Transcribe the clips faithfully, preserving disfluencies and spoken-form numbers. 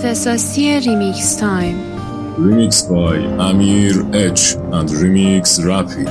اختصاصی ریمیکس تایم. Remix by Amir H and Remix Rapi.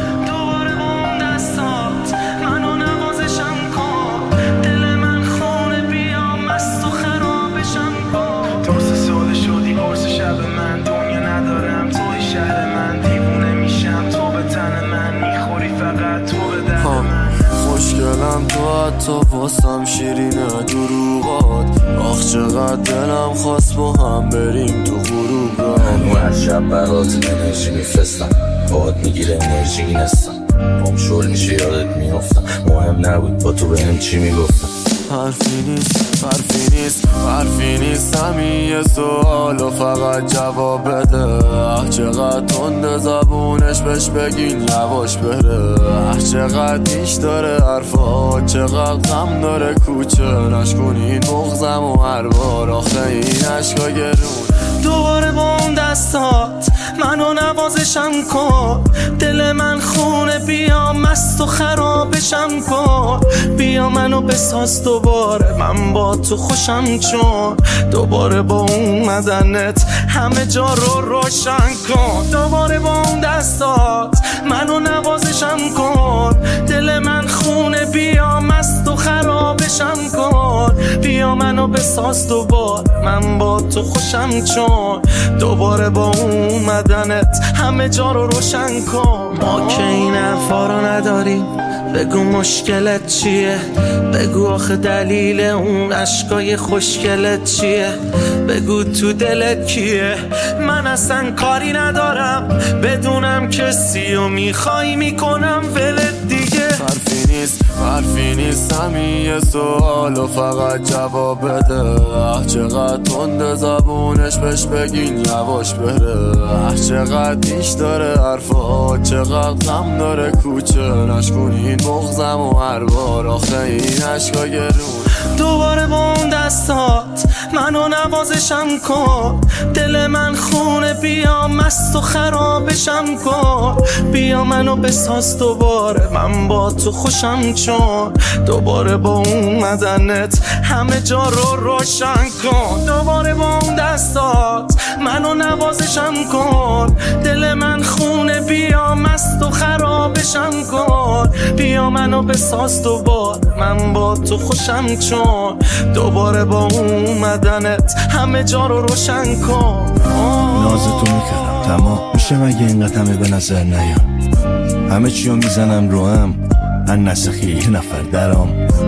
مشکلم تو حتی واسم شیرینه دروغات. آخ چقدر دلم خواست با هم بریم تو غروب را. هنو هر شب برات انرژی میفرستم، باید میگیره انرژی نستم. بام شل میشه یادت میافتم، مهم نبود با تو بهم چی میگفتم. حرفی نیست حرفی نیست حرفی نیست همین یه سوال و فقط جواب بده. اه چقدر تند زبونش بهش بگین یواش بره. اه چقدر نیش داره حرفا، چقدر غم داره کوچه. نشکنین بغزم و هر بار آخه این عشقا گرون. دوباره با اون دستات منو نوازشم کن. دل من خونه بیا مست و خرابشم کن. بیا منو بساز دوباره من با تو خوشم چون. دوباره با اون مدنت همه جا رو روشن کن. دوباره با اون دستات منو نوازشم کن. دل من خونه بیا مست و خرابشم کن. بیا منو بساز دوباره من با تو خوشم چون. دوباره با اون مدنت همه جا رو روشن کن. ما که این حرفا رو نداریم، بگو مشکلت چیه. بگو آخه دلیل اون عشقای خوشگلت چیه. بگو تو دلت کیه. من اصلا کاری ندارم بدونم کسی و میخوای میکنم ولت دیگه. حرفی نیست حرفی نیست همین یه سوال و فقط جواب بده. اه چقدر تند زبونش بهش بگین یواش بره. اه چقدر نیش داره حرفا، چقدر غم داره کوچه. نشکنین بغزم و هر بار آخه این عشقا گرون. دوباره با اون دستات منو نوازشم کن. دل من خونه بیا مست و خرابشم کن. بیا منو بساز دوباره من با تو خوشم چون. دوباره با اون مدنت همه جا رو روشن کن. دوباره با اون دستات منو نوازشم کن. دل من خونه بیا مست و خرابشم کن. بیا منو بساز دوباره من با تو خوشم چون. دوباره با اون مدنت همه جا رو روشن کن. نازتو میکردم تمام میشه مگه اینقدر همه به نظر نیام. همه چیو میزنم رو هم من نسخی یه نفر درام.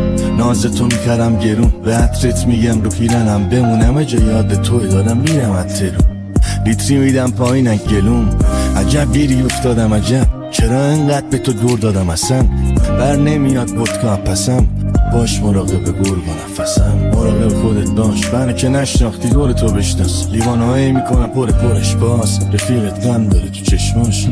نازتو میکردم گرون به عطرت میگم رو پیرنم بمونم جا یاد توی دارم میرم اترون. لیتری میدم پایینن گلوم. عجب گیری افتادم عجب چرا انقدر به تو دور دادم اصلا. بر نمیاد ودکا پسم باش مراقب گرگ و نفسم. مراقب خودت باش برنه که نشناختی دور تو بشناس. لیوانهایی میکنم پر پرش باز رفیقت غم داره تو چشماش.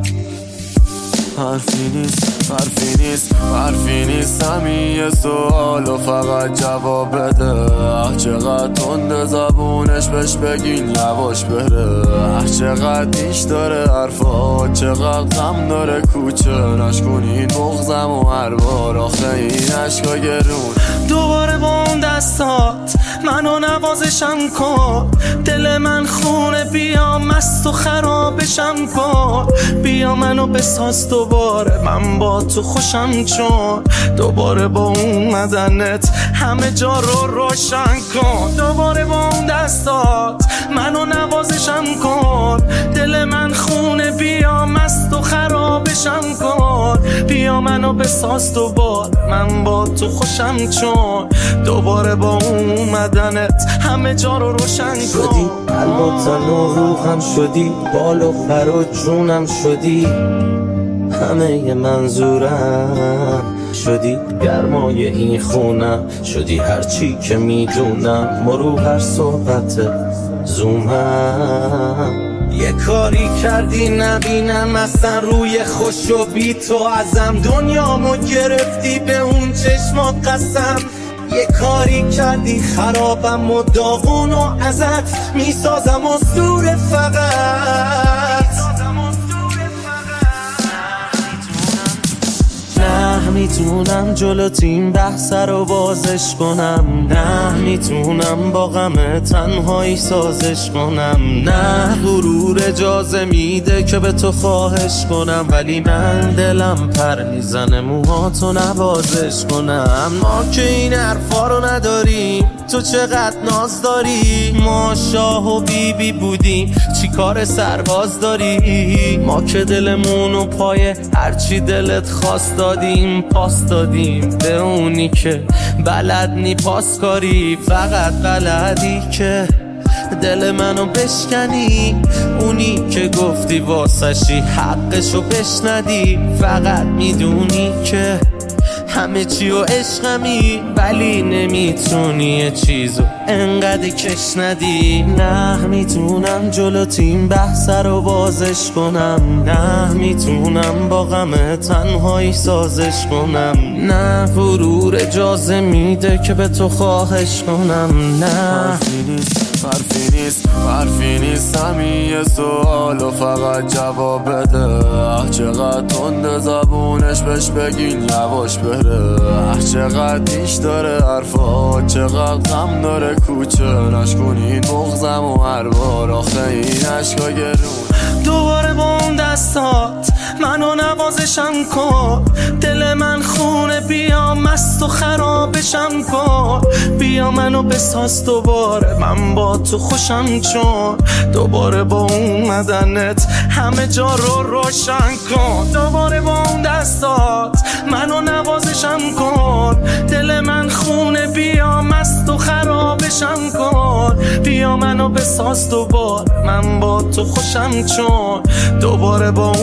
حرفی نیست حرفی نیست حرفی نیست همین یه سوال و فقط جواب بده. اه چقدر تند زبونش بهش بگین یواش بره. اه چقدر نیش داره حرفا، چقدر غم داره کوچه. نشکنین بغزم و هر بار آخه این عشقا گرون. دوباره با اون دستات منو نوازشم کن. دل من خونه بیا مست و خرابشم کن. بیا منو بساز دوباره من با تو خوشم چون. دوباره با اون مدنت همه جا رو روشن کن. دوباره با اون دستات منو نوازشم کن. دل من خونه بیا مست و خرابشم کن. بیا منو بساز دوباره من با تو خوشم چون. دوباره با اون مدنت همه جا رو روشن کن. شدی قلب و تن و روحم شدی، بال و پر و جونم شدی. همه ی منظورم شدی، گرمای این خونم شدی. هرچی که میدونم مرو هر صحبت زومم. یه کاری کردی نبینم اصلا روی خوش و بی تو ازم. دنیامو گرفتی به اون چشمات قسم. یه کاری کردی خرابم و داغون و ازت میسازم و سور فقط. نه میتونم جلوت این بحث رو بازش کنم، نه میتونم با غم تنهایی سازش کنم، نه غرور اجازه میده که به تو خواهش کنم، ولی من دلم پر میزنه موهاتو نوازش کنم. ما که این حرفا رو نداریم، تو چقدر ناز داری، ما شاه و بی بی بودیم چی کار سرباز داری، ما که دلمونو پای هرچی دلت خواست دادیم، پاس دادیم به اونی که بلد نی پاس کاری، فقط بلدی که دل منو بشکنی، اونی که گفتی واسشی حقشو بشندی، فقط میدونی که همه چی و عشقمی، ولی نمیتونی یه چیزو انقدر کش ندی. نه میتونم جلوت این بحث رو بازش کنم، نه میتونم با غم تنهایی سازش کنم، نه غرور اجازه میده که به تو خواهش کنم، نه حرفی نیست حرفی نیست همین یه سوال و فقط جواب بده. چقدر تند زبونش بهش بگین یواش بره، چقدر دیش داره حرفا، چقدر غم داره کوچه، نشکنین بغزم و هر بار آخه این عشقا گرون. دوباره با اون دستات منو نوازشم کن، دل من خونه بیا مست و خرابشم کن، بیا منو بساز دوباره من با تو خوشم چون، دوباره با اومدنت همه جا رو روشن کن، دوباره با اون دستات منو نوازشم کن، دل من خونه بیا مست و خرابشم کن، بیا منو بساز دوباره من با تو خوشم چون، دوباره با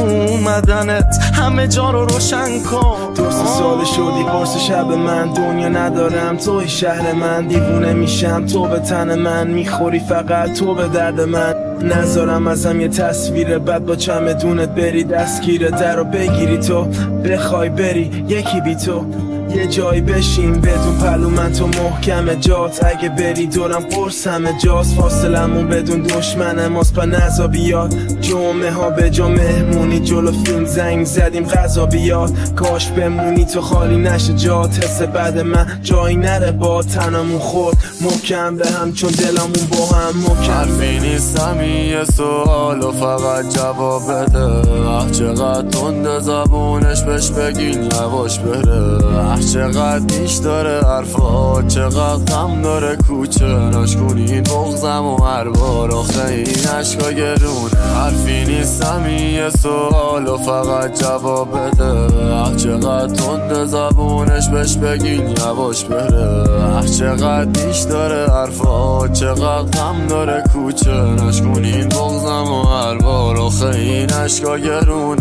اومدنت همه جا رو روشن کن. دو سه سال شدی قرص شب من، دنیا ندارم توی شهر من، دیوونه میشم تو به تن من میخوری، فقط تو به درد من، نذارم ازم یه تصویر بد با چمدونت بری دستگیر در رو بگیری، تو بخوای بری یکی بی تو یه جایی بشین بدون پلو من تو محکم جات، اگه بری دورم قرص همه جاست، فاصلمون بدون دشمن ماست پا نزا بیاد، جمعه ها به جا مهمونی جلو فیلم زنگ زدیم غذا بیاد، کاش بمونی تو خالی نشه جات، حس بعد من جایی نره با تنمون خورد محکم به هم چون دلمون با هم محکم. حرفی نیست همین یه سوال و فقط جواب بده، چقدر تند زبونش بهش بگین یواش بره، چقدر دیش داره حرفا، چقدر غم داره کوچه، نشکنین بغزم و هر بار آخه این عشقا گرونه. حرفی نیست همین یه سوال و فقط جواب بده، چقدر تند زبونش بهش بگین یواش بره، چقدر دیش داره حرفا، چقدر غم داره کوچه، نشکنین بغزم و هر بار آخه این عشقا گرونه.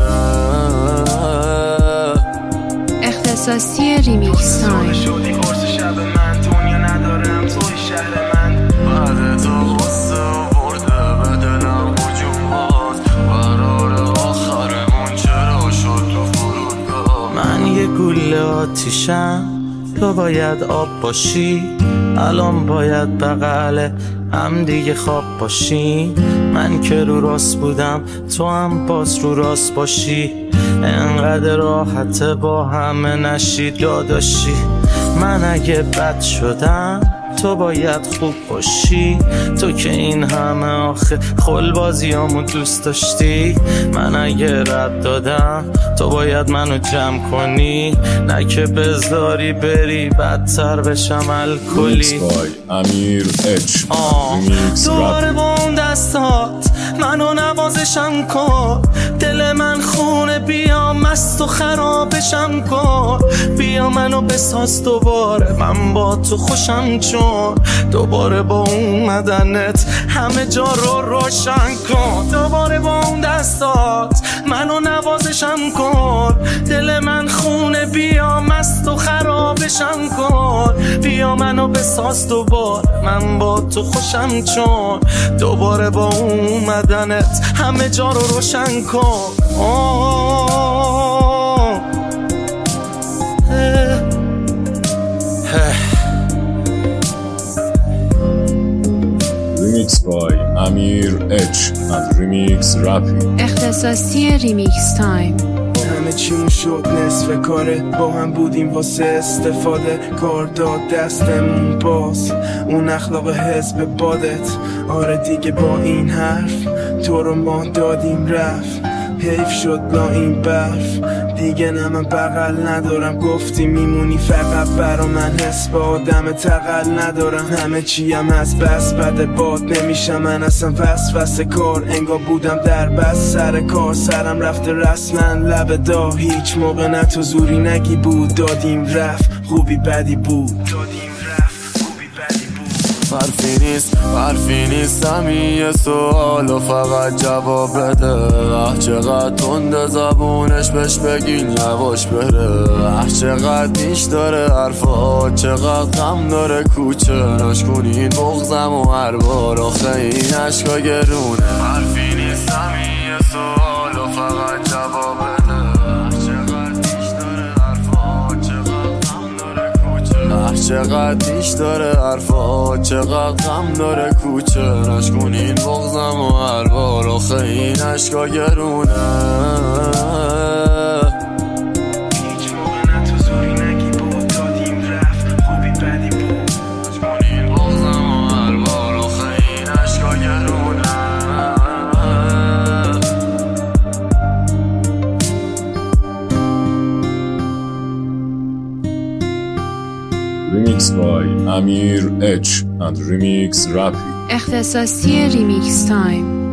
اختصاصی ریمیکس تایم. شدی قرص شب من، دنیا ندارم توی شهر من، بعد تو غصه برده به دلم هجوم باز، قرار آخرمون چرا شد تو فرودگاه. من یه گوله آتیشم تو باید آب باشی، الان باید بغل هم دیگه خواب باشی، من که رو راست بودم تو هم باز رو راست باشی، انقدر راحته با همه نشی داداشی، من اگه بد شدم تو باید خوب باشی، تو که این همه آخه خل بازیامو دوست داشتی، من اگه رد دادم تو باید منو جمع کنی، نه که بذاری بری بدتر بشم الکلی. امیر اچ دوباره با اون دستات منو نوازشم کن، دل من خونه بیا مست و خرابشم کن، بیا منو بساز دوباره من با تو خوشم چون، دوباره با اومدنت همه جا رو روشن کن، دوباره با اون دستات منو نوازشم کن، دل من خونه بیا مست و خرابشم کن، بیا منو بساز دوباره من با تو خوشم چون، دوباره با اومدنت همه جا رو روشن کن. آه اه. اه. Remix by Amir H and Remix Rapi. اختصاصی ریمیکس تایم. همه چیمون شد نصف کاره، با هم بودیم واسه استفاده، کار داد دستمون باز اون اخلاق حزب بادت. آره دیگه با این حرف تو رو ما دادیم رفت، حیف شد لا این برف دیگه. نه من بغل ندارم، گفتی میمونی فقط برا من، حس با آدم تقل ندارم. همه چیم از بس بده باد نمیشم من اصلا وسوسه کار، انگار بودم در بس سر کار، سرم رفته رسما لب دا. هیچ موقع نه تو زوری نگی بود، دادیم رفت خوبی بدی بود. حرفی نیست حرفی نیست همین یه سوال و فقط جواب بده. اه چقدر تنده زبونش بهش بگین یواش بره. اه چقدر نیش داره حرفا، چقدر غم داره کوچه، نشکنین بغزم و هر بار آخه این عشقا گرونه. حرفی نیست همین یه سوال و فقط جواب بده. چقدر نیش داره حرفا، چقدر غم داره کوچه، نشکنین بغزم و هر بار آخه این عشقا گرونه. هیچ موقع نه تو زوری نگی بود، دادیم رفت خوبی بدی بود. نشکنین بغزم و هر بار آخه این عشقا گرونه. Remix by Amir H and Remix Rappi. اختصاصی ریمیکس تایم.